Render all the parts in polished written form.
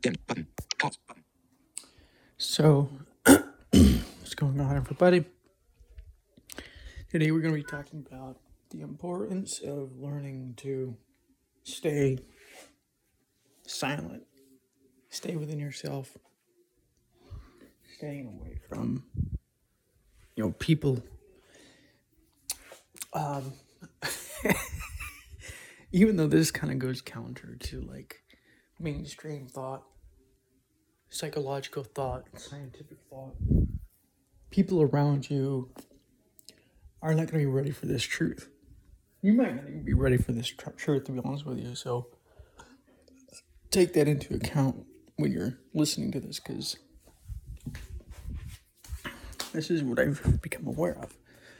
So, what's going on, everybody? Today we're going to be talking about the importance of learning to stay silent, stay within yourself, staying away from, people. Even though this kind of goes counter to mainstream thought, psychological thought, scientific thought, people around you are not going to be ready for this truth. You might not even be ready for this truth, to be honest with you. So take that into account when you're listening to this, because this is what I've become aware of.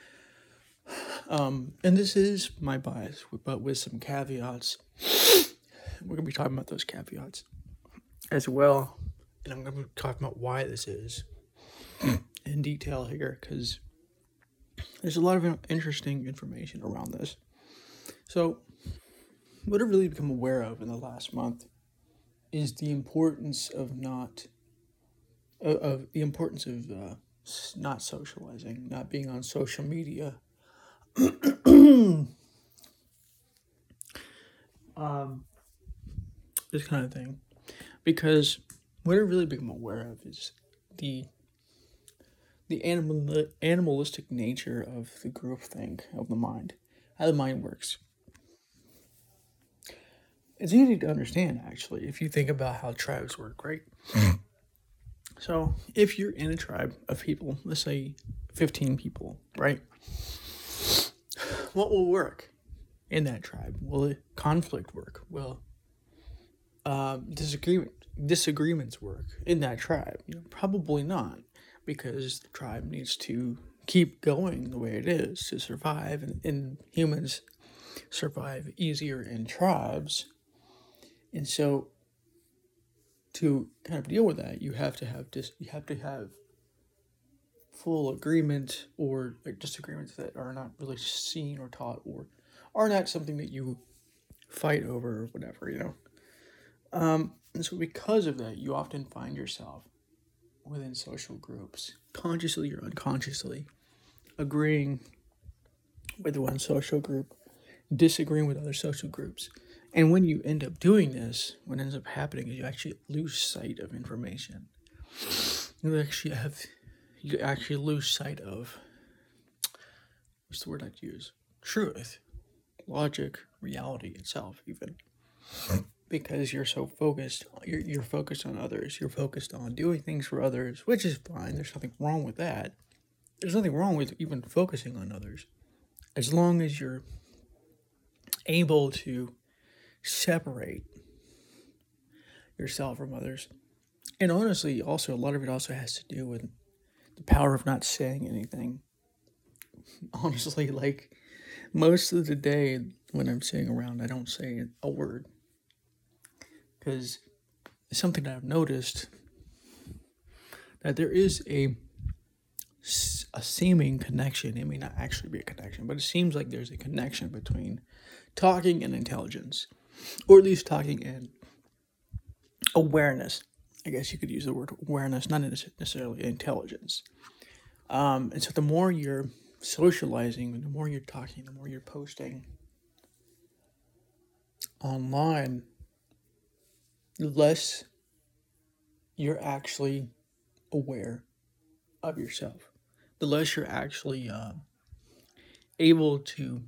And this is my bias, but with some caveats. We're going to be talking about those caveats as well. And I'm going to be talking about why this is in detail here, because there's a lot of interesting information around this. So, what I've really become aware of in the last month is the importance of not socializing, not being on social media. This kind of thing, because what I've really become aware of is the animalistic nature of the groupthink of the mind, how the mind works. It's easy to understand, actually, if you think about how tribes work, right? So, if you're in a tribe of people, let's say 15 people, right? What will work in that tribe? Will conflict work? Will disagreements work in that tribe? Probably not, because the tribe needs to keep going the way it is to survive, and humans survive easier in tribes. And so, to kind of deal with that, you have to have full agreement, or disagreements that are not really seen or taught, or are not something that you fight over or whatever. And so because of that, you often find yourself within social groups, consciously or unconsciously, agreeing with one social group, disagreeing with other social groups. And when you end up doing this, what ends up happening is you actually lose sight of information. You actually lose sight of, what's the word I'd use? Truth, logic, reality itself, even. Because you're so focused, you're focused on others. You're focused on doing things for others, which is fine. There's nothing wrong with that. There's nothing wrong with even focusing on others, as long as you're able to separate yourself from others. And honestly, also, a lot of it also has to do with the power of not saying anything. Honestly, most of the day when I'm sitting around, I don't say a word. Because it's something that I've noticed, that there is a seeming connection. It may not actually be a connection, but it seems like there's a connection between talking and intelligence, or at least talking and awareness. I guess you could use the word awareness, not necessarily intelligence. And so the more you're socializing, the more you're talking, the more you're posting online, the less you're actually aware of yourself, the less you're actually able to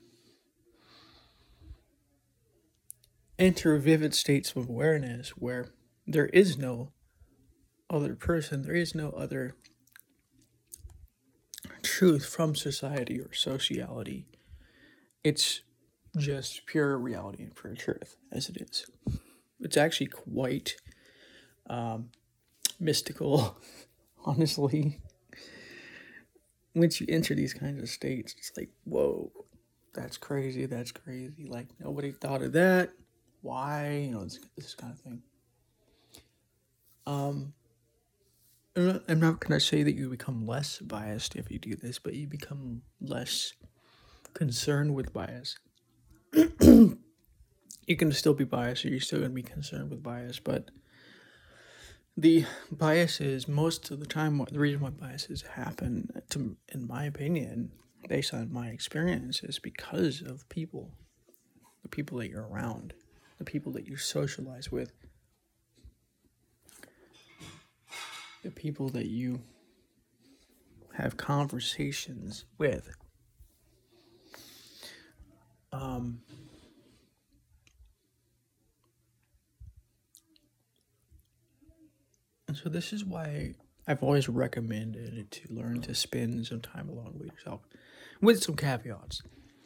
enter vivid states of awareness where there is no other person, there is no other truth from society or sociality. It's just pure reality and pure truth, as it is. It's actually quite mystical, honestly. Once you enter these kinds of states, it's like, whoa, that's crazy, like, nobody thought of that. Why? This kind of thing. I'm not going to say that you become less biased if you do this, but you become less concerned with bias. You can still be biased, or you're still going to be concerned with bias, but The biases, most of the time, the reason why biases happen, in my opinion, based on my experience, is because of people, the people that you're around, the people that you socialize with, the people that you have conversations with. Um, and so this is why I've always recommended to learn to spend some time alone with yourself, with some caveats.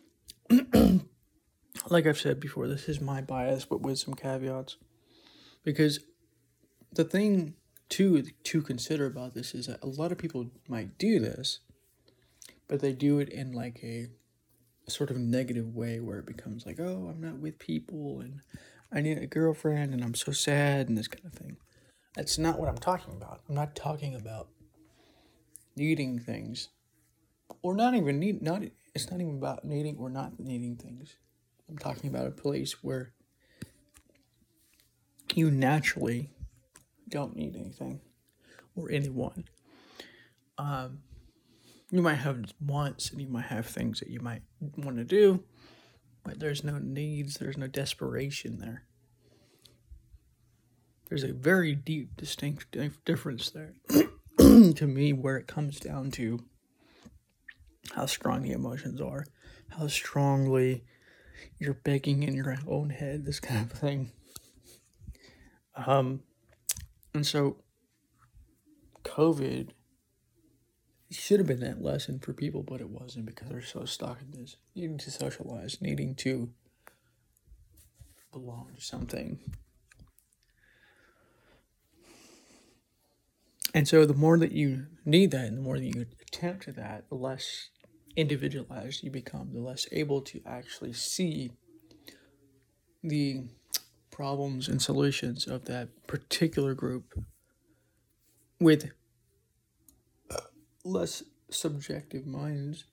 Like I've said before, this is my bias, but with some caveats. Because the thing to consider about this is that a lot of people might do this, but they do it in like a sort of negative way where it becomes like, oh, I'm not with people and I need a girlfriend and I'm so sad and this kind of thing. That's not what I'm talking about. I'm not talking about needing things or not even need not it's not even about needing or not needing things. I'm talking about a place where you naturally don't need anything or anyone. Um, you might have wants and you might have things that you might want to do, but there's no needs, there's no desperation there. There's a very deep, distinct difference there to me where it comes down to how strong the emotions are, how strongly you're begging in your own head, this kind of thing. Um, and so COVID should have been that lesson for people, but it wasn't because they're so stuck in this needing to socialize, needing to belong to something. And so the more that you need that and the more that you attempt to that, the less individualized you become, the less able to actually see the problems and solutions of that particular group with less subjective minds.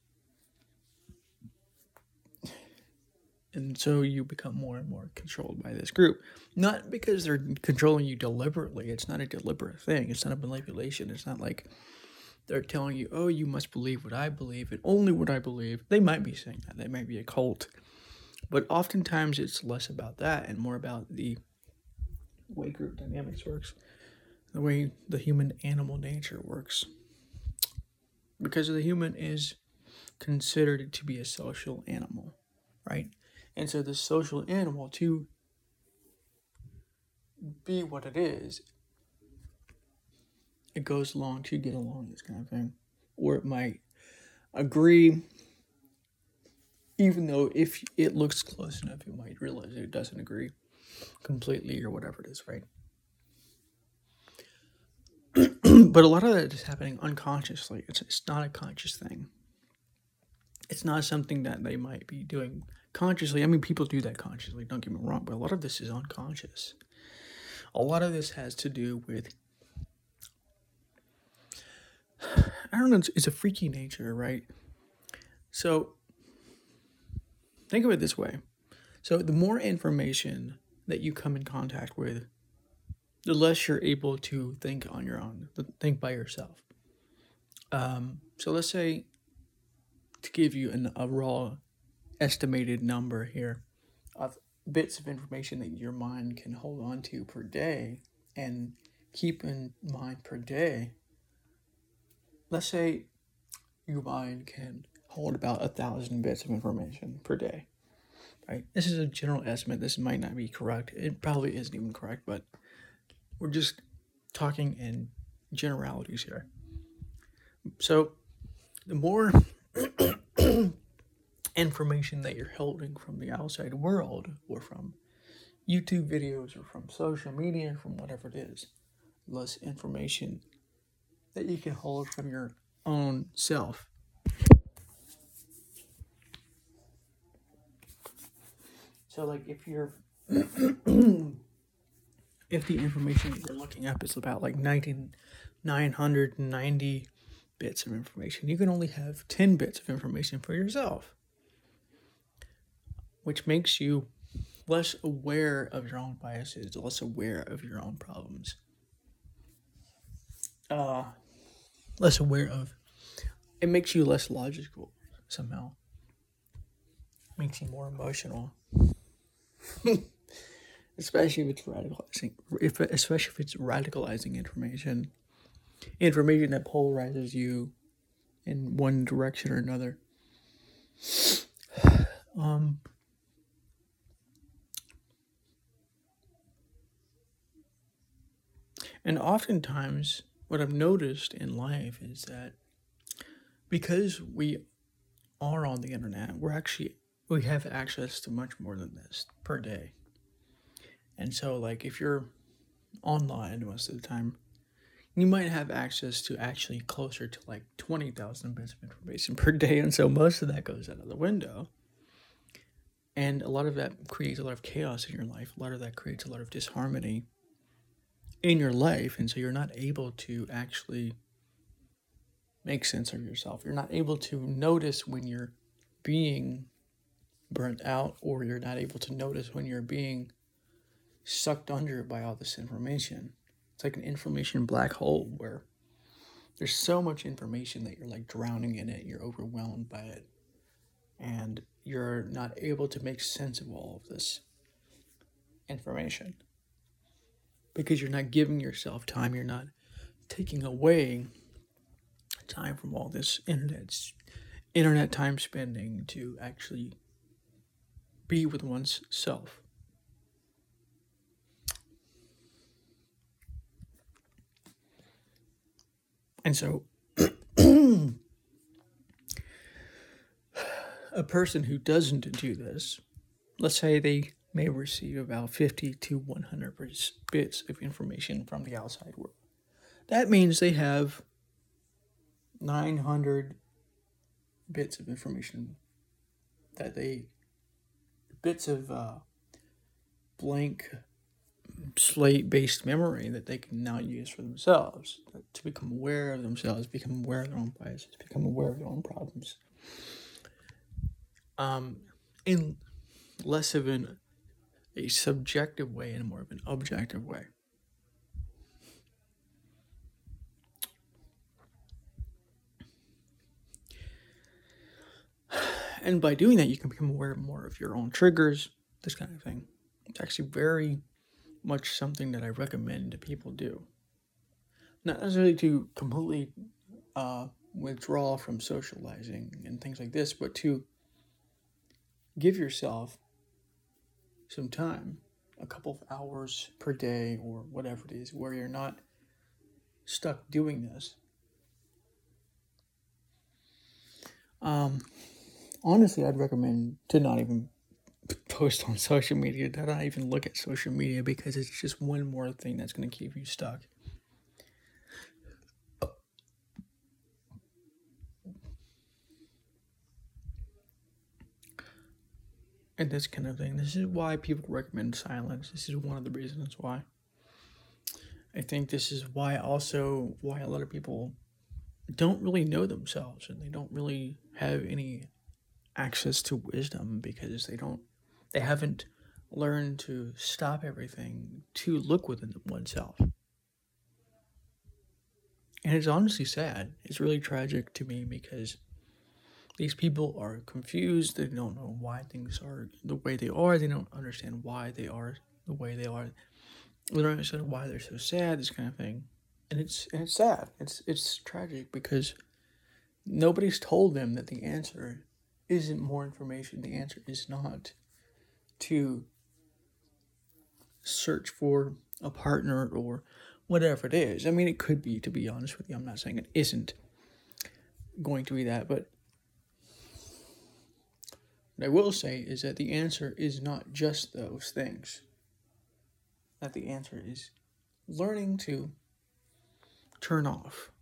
And so you become more and more controlled by this group. Not because they're controlling you deliberately. It's not a deliberate thing. It's not a manipulation. It's not like they're telling you, oh, you must believe what I believe and only what I believe. They might be saying that. They might be a cult. But oftentimes it's less about that and more about the way group dynamics works, the way the human animal nature works. Because the human is considered to be a social animal, right? And so the social animal, to be what it is, it goes along to get along, this kind of thing. Or it might agree, even though if it looks close enough, you might realize it doesn't agree completely or whatever it is, right? But a lot of that is happening unconsciously. It's not a conscious thing. It's not something that they might be doing consciously. I mean, people do that consciously, don't get me wrong, but a lot of this is unconscious. A lot of this has to do with, I don't know, it's a freaky nature, right? So think of it this way. So the more information that you come in contact with, the less you're able to think on your own, think by yourself. So let's say, to give you a raw estimated number here of bits of information that your mind can hold on to per day and keep in mind per day. Let's say your mind can hold about 1,000 bits of information per day, right? This is a general estimate. This might not be correct. It probably isn't even correct, but we're just talking in generalities here. So the more information that you're holding from the outside world or from YouTube videos or from social media, from whatever it is, less information that you can hold from your own self. So like if you're if the information that you're looking up is about like 990 bits of information, you can only have 10 bits of information for yourself, which makes you less aware of your own biases, less aware of your own problems. uh, less aware of. It makes you less logical somehow. Makes you more emotional, especially if it's radicalizing. Especially if it's radicalizing information that polarizes you in one direction or another. Um, and oftentimes, what I've noticed in life is that because we are on the internet, we have access to much more than this per day. And so, like, if you're online most of the time, you might have access to actually closer to like 20,000 bits of information per day. And so most of that goes out of the window. And a lot of that creates a lot of chaos in your life. A lot of that creates a lot of disharmony in your life. And so you're not able to actually make sense of yourself. You're not able to notice when you're being burnt out, or you're not able to notice when you're being sucked under by all this information. It's like an information black hole where there's so much information that you're like drowning in it, you're overwhelmed by it, and you're not able to make sense of all of this information because you're not giving yourself time, you're not taking away time from all this internet time spending to actually be with one's self. And so a person who doesn't do this, let's say they may receive about 50 to 100 bits of information from the outside world. That means they have 900 bits of information bits of blank slate-based memory that they can now use for themselves to become aware of themselves, become aware of their own biases, become aware of their own problems. In less of a subjective way and more of an objective way. And by doing that, you can become aware more of your own triggers, this kind of thing. It's actually very much something that I recommend people do. Not necessarily to completely withdraw from socializing and things like this, but to give yourself some time, a couple of hours per day or whatever it is, where you're not stuck doing this. Honestly, I'd recommend to not even post on social media, to not even look at social media, because it's just one more thing that's going to keep you stuck. And this kind of thing. This is why people recommend silence. This is one of the reasons why. I think this is why a lot of people don't really know themselves, and they don't really have any access to wisdom, because they haven't learned to stop everything to look within oneself. And it's honestly sad. It's really tragic to me, because these people are confused. They don't know why things are the way they are. They don't understand why they are the way they are. They don't understand why they're so sad, this kind of thing. And it's sad. It's tragic, because nobody's told them that the answer isn't more information. The answer is not to search for a partner or whatever it is. I mean, it could be, to be honest with you. I'm not saying it isn't going to be that, but what I will say is that the answer is not just those things. That the answer is learning to turn off.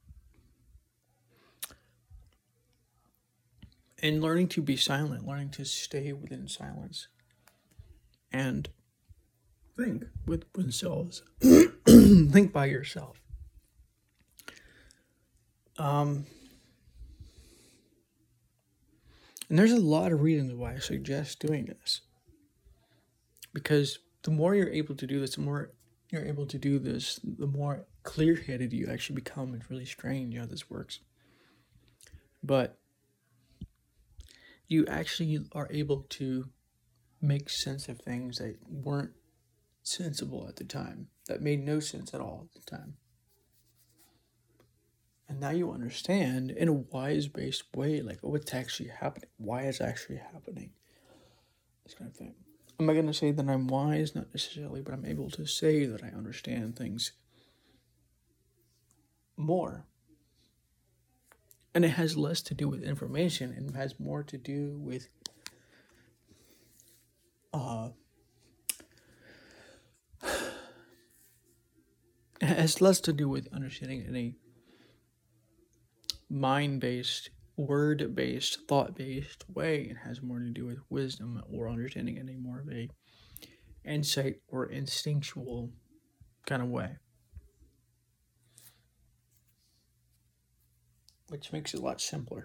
And learning to be silent, learning to stay within silence. And think with themselves. Think by yourself. And there's a lot of reasons why I suggest doing this. Because the more you're able to do this, the more you're able to do this, the more clear-headed you actually become. It's really strange how this works. But you actually are able to make sense of things that weren't sensible at the time, that made no sense at all at the time. And now you understand in a wise-based way, like what's actually happening, why it's actually happening, this kind of thing. I'm not going to say that I'm wise, not necessarily, but I'm able to say that I understand things more. And it has less to do with information and has more to do with it has less to do with understanding in a mind-based, word-based, thought-based way. It has more to do with wisdom or understanding in a more of a insight or instinctual kind of way, which makes it a lot simpler.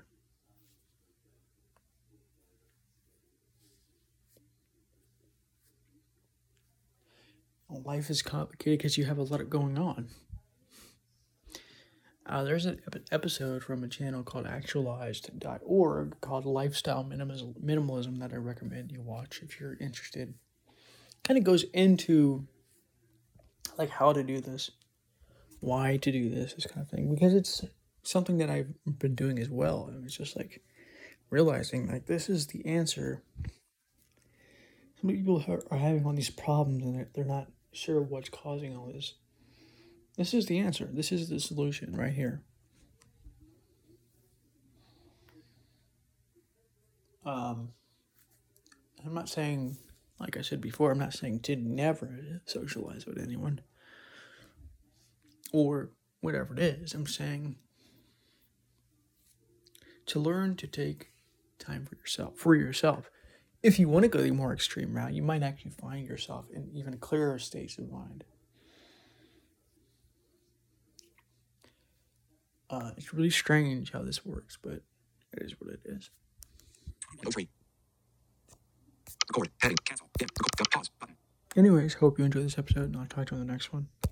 Life is complicated because you have a lot going on. There's an episode from a channel called actualized.org called Lifestyle Minimalism that I recommend you watch if you're interested. Kind of goes into like how to do this, why to do this kind of thing, because it's something that I've been doing as well. And it's just like realizing like this is the answer. So many people are having all these problems and they're not sure what's causing all this. This is the answer. This is the solution right here. I'm not saying, like I said before, I'm not saying to never socialize with anyone or whatever it is. I'm saying to learn to take time for yourself. If you want to go the more extreme route, you might actually find yourself in even clearer states of mind. It's really strange how this works, but it is what it is. No free. Record. Heading. Cancel. Pause. Button. Anyways, hope you enjoyed this episode, and I'll talk to you on the next one.